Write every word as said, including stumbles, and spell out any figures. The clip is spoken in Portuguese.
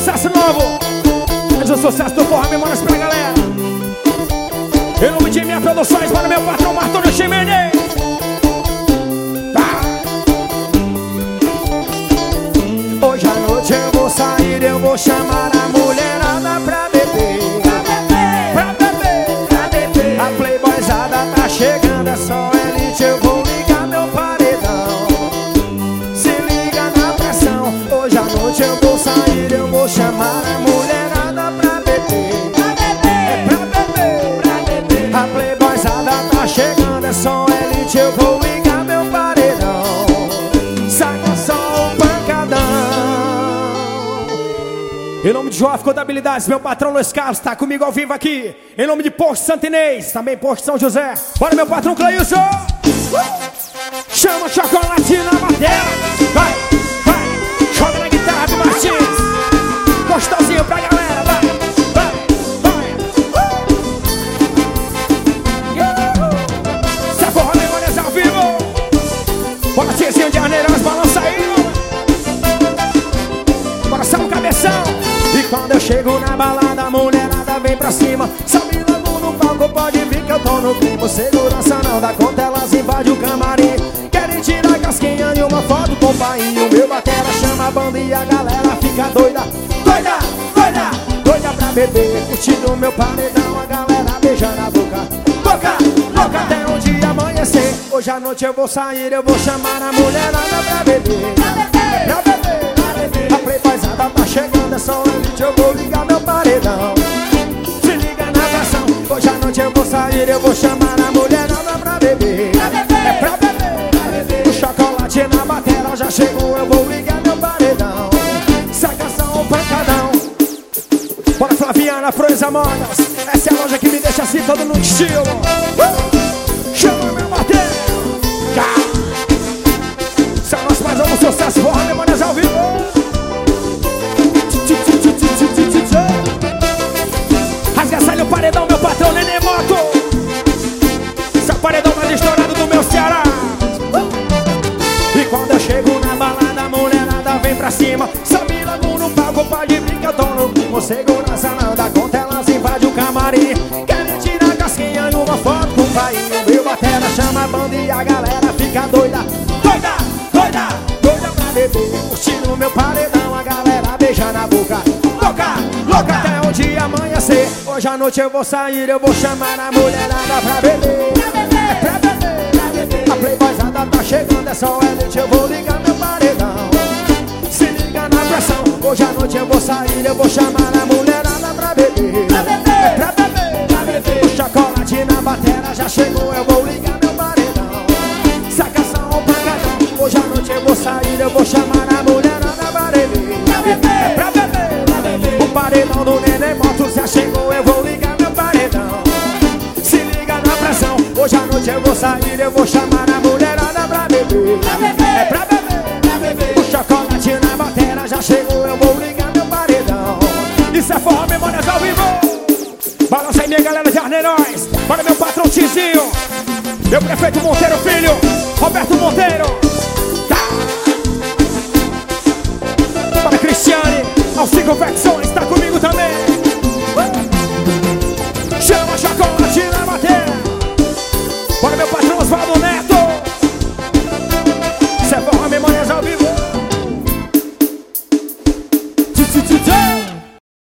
sucesso novo. Mais um sucesso do Forró Memórias pra galera. Em nome de minha produções, para meu patrão Martônio Ximenez. Tá. Hoje à noite eu vou sair, eu vou chamar a mulherada pra beber. Pra beber, pra beber. A playboyzada tá chegando, é só elite, eu vou ligar meu paredão. Se liga na pressão. Hoje à noite eu vou sair, eu vou chamar a mulherada pra beber. É pra beber, pra beber. A playboyzada tá chegando, é só elite, eu vou ligar meu paredão. Saca só o pancadão. Em nome de Joaf Contabilidades, meu patrão Luiz Carlos tá comigo ao vivo aqui. Em nome de Posto Santo Inês, também Posto São José. Bora meu patrão Cleilson. Chama chocolate na madeira. Vai, vai, joga na guitarra do Martins. Gostosinho pra galera, vai, vai, vai. uh! Se Forró Memórias ao vivo. Bora Tiezinho de Arneirão, balança aí. Bora só o cabeção. E quando eu chego na balada, a mulherada vem pra cima. Sobe logo no palco, pode vir que eu tô no clima. Segurança não dá conta, elas invadem o camarim. Querem tirar casquinha e uma foto com o pai. O meu batera chama a banda e a galera fica doida. Doida, doida, doida pra beber. Curtindo o meu paredão, a galera beijando a boca. Boca, louca até o dia amanhecer. Hoje à noite eu vou sair, eu vou chamar a mulherada pra beber. Pra beber, pra beber, pra beber. A playboyzada tá chegando, é só elite, eu vou ligar meu paredão. Se liga na pressão. Hoje à noite eu vou sair, eu vou chamar a mulherada pra beber. Pra beber, é pra beber, pra beber. O chocolate na batera já chegou, eu vou ligar meu paredão. Saca só o pancadão. Bora Flaviana, Proeza Modas. Essa é a loja que me deixa assim todo no estilo. uh! Chama meu batera. São nós mais um sucesso, Forró Memórias ao vivo. Rasga, sai no paredão, meu patrão Nenê Moto. Esse é o paredão mais estourado do meu Ceará. E quando eu chego na balada, a mulherada vem pra cima. Sobe logo no palco, pode vir que eu tô no clima. Segurança não dá conta, elas invadem o camarim. Querem tirar casquinha e uma foto com o pai. O meu batera chama a banda e a galera fica doida. Doida, doida, doida pra beber. Curtindo o meu paredão, a galera beija na boca. Louca, louca até o dia amanhecer. Hoje à noite eu vou sair, eu vou chamar a mulherada pra beber. É pra beber, pra beber. A playboyzada tá chegando, é só elite, eu vou ligar meu paredão. Se liga na pressão. Hoje à noite eu vou sair, eu vou chamar a mulherada pra beber. É pra beber, pra beber. O chocolate na batera já chegou, eu vou ligar meu paredão. Saca só o pancadão. Hoje à noite eu vou sair, eu vou chamar a mulherada pra beber. É pra beber, pra beber. O paredão do Nenê Motos já chegou, eu vou ligar meu paredão. Se liga na pressão. Hoje à noite eu vou sair, eu vou chamar a mulherada pra beber. É pra beber, pra beber. O chocolate na batera já chegou, eu vou ligar meu paredão. Isso é Forró Memórias ao vivo. Balança aí minha galera de Arneirões. Para meu patrão Tizinho, meu prefeito Monteiro Filho, Roberto Monteiro. Tá. Para Cristiane, Alcico Confecções, tá comigo também. uh! Chama chocolate na matéria. Para meu patrão Osvaldo Neto. Isso é Forró Memórias ao vivo. Tch, tch, tch, tch.